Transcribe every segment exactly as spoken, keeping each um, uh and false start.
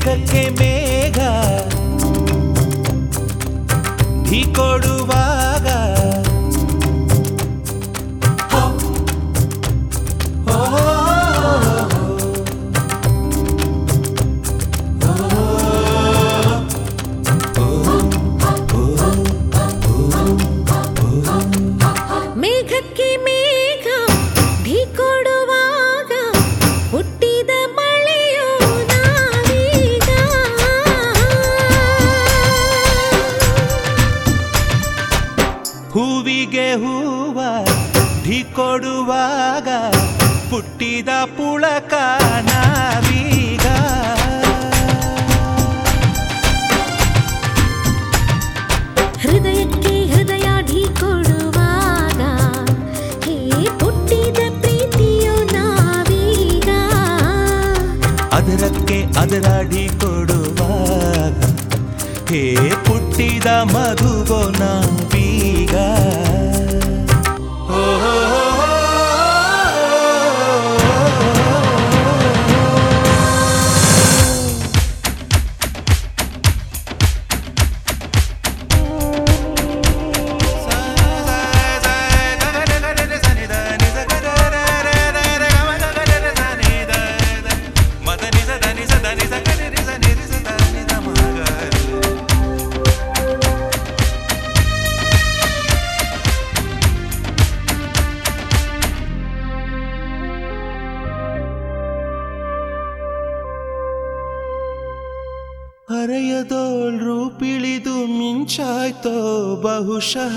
ಮೇಘಕ್ಕೆ ಮೇಘ ಢೀ ಕೊಡುವಾಗ ಮೇಘಕ್ಕೆ ಮೇಘ ಢೀ ಕೊಡುವಾಗ ಹುಟ್ಟಿದ ಮಳೆಯೋ ನಾವೀಗ. ಹೂವಿಗೆ ಹೂವ ಢೀ ಕೊಡುವಾಗ ಹುಟ್ಟಿದ ಪುಳಕ ನಾವೀಗ. ಹೃದಯಕ್ಕೆ ಹೃದಯ ಢೀ ಕೊಡುವಾಗ ಹೇ ಹುಟ್ಟಿದ ಪ್ರೀತಿಯೋ ನಾವೀಗ. ಅದರಕ್ಕೆ ಅದರ ಢೀ ಕೊಡುವಾಗ ಹೇ ಹುಟ್ಟಿದ ಮಧುವೋ ನಾವೀಗ. ಹರೆಯದೋಳ್ ರೂಪಿಳಿದು ಮಿಂಚಾಯ್ತೋ ಬಹುಶಃ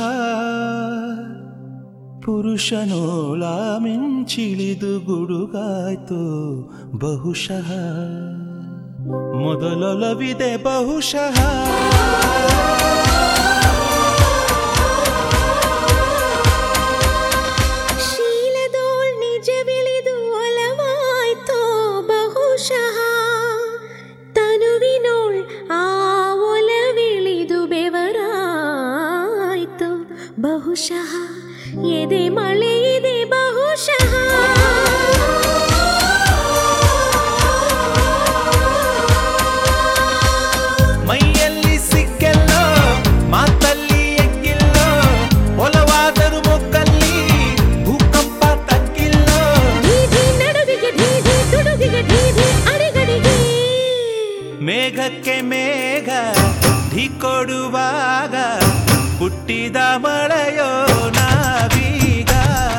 ಪುರುಷನೋಳ ಮಿಂಚಿಳಿದು ಗುಡುಗಾಯ್ತೋ ಬಹುಶಃ ಮೊದಲೊಲವಿದೆ ಬಹುಶಃ. ಶೀಲದೋಳ್ ನಿಜವಿಳಿದು ಒಲವಾಯ್ತೋ ಬಹುಶಃ ತನುವಿನೋಳ್ ಆ ಒಲವಿಳಿದು ಬೆವರಾಯ್ತು ಬಹುಶಃ ಎದೆ ಮಳೆ ಇದೆ ಬಹುಶಃ. ಮೈಯಲ್ಲಿ ಸಿಕ್ಕೆಲ್ಲೋ ಮಾತಲ್ಲಿ ಎಗ್ಗಿಲ್ಲೋ ಒಲವಾದರೂ ಮೊಕ್ಕಲ್ಲಿ ಭೂಕಂಪ ತಗ್ಗಿಲ್ಲೋ. ಢೀಢಿ ನಡುವಿಗೆ ಢೀಢಿ ತುಡುಗಿಗೆ ಢೀಢಿ ಅಡಿಗಡಿಗೆ. ಮೇಘಕ್ಕೆ ಮೇಘ ಢೀ ಕೊಡುವಾಗ ಹುಟ್ಟಿದ ಮಳೆಯೋ ನಾವೀಗ.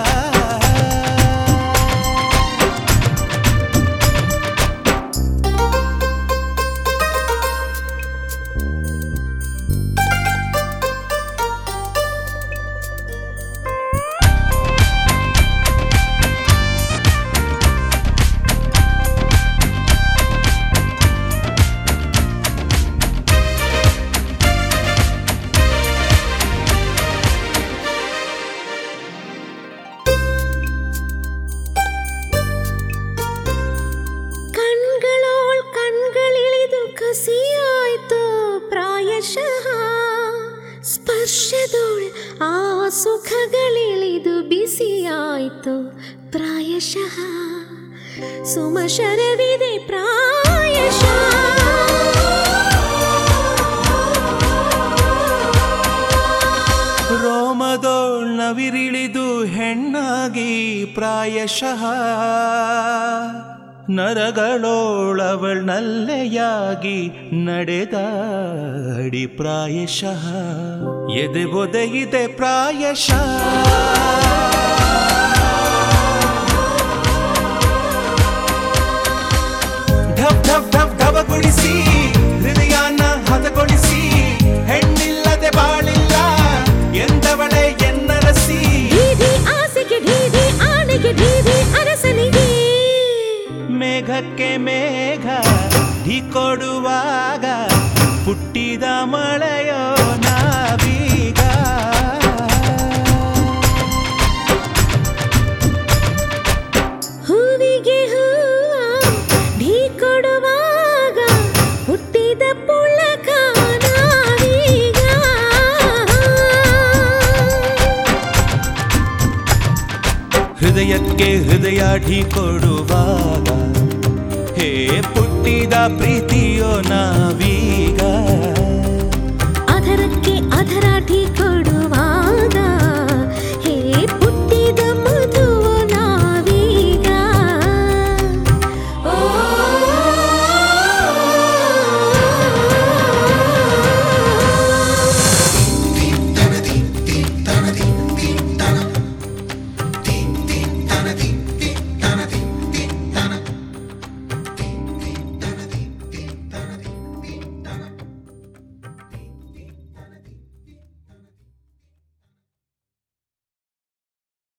ಕಣ್ಗಳೋಳ್ ಕಣ್ಗಳಿಳಿದು ಕಸಿಯಾಯ್ತು ಪ್ರಾಯಶಃ ಸ್ಪರ್ಶದೋಳ್ ಆ ಸುಖಗಳಿಳಿದು ಬಿಸಿಯಾಯ್ತು ಪ್ರಾಯಶಃ ಸುಮಶರವಿದೆ ಪ್ರಾಯಶಃ. ರೋಮದೋಳ್ ನವಿರಿಳಿದು ಹೆಣ್ಣಾಗಿ ಪ್ರಾಯಶಃ ನರಗಳೋಳವಳ್ ನಲ್ಲೆಯಾಗಿ ನಡೆದಾಡಿ ಪ್ರಾಯಶಃ ಎದೆ ಒದಗಿದೆ ಪ್ರಾಯಶಃ. ಢಬ್ ಢಬ್ ಢಬ್ ಢಬಗೊಳಿಸಿ ಹೃದಯನ ಹದಗೊಳಿಸಿ ಹೆಣ್ಣಿಲ್ಲದೆ ಬಾಳಿಲ್ಲ ಎಂದವಳೆ ಎನ್ನರಸಿ. ಢೀಢಿ ಆಸೆಗೆ ಢೀಢಿ ಆನೆಗೆ ಢೀಢಿ ಅರಸನಿಗೆ. ಮೇಘಕ್ಕೆ ಮೇಘ ಢೀ ಕೊಡುವಾಗ ಹುಟ್ಟಿದ ಮಳೆಯೋ ನಾವೀಗ. ಹೂವಿಗೆ ಹೂವ ಢೀ ಕೊಡುವಾಗ ಹುಟ್ಟಿದ ಪುಳಕ ನಾವೀಗ. ಹೃದಯಕ್ಕೆ ಹೃದಯ ಢೀ ಕೊಡುವಾಗ ಹೇ ಪುಟ್ಟಿದ ಪ್ರೀತಿಯೋ ನಾವೀಗ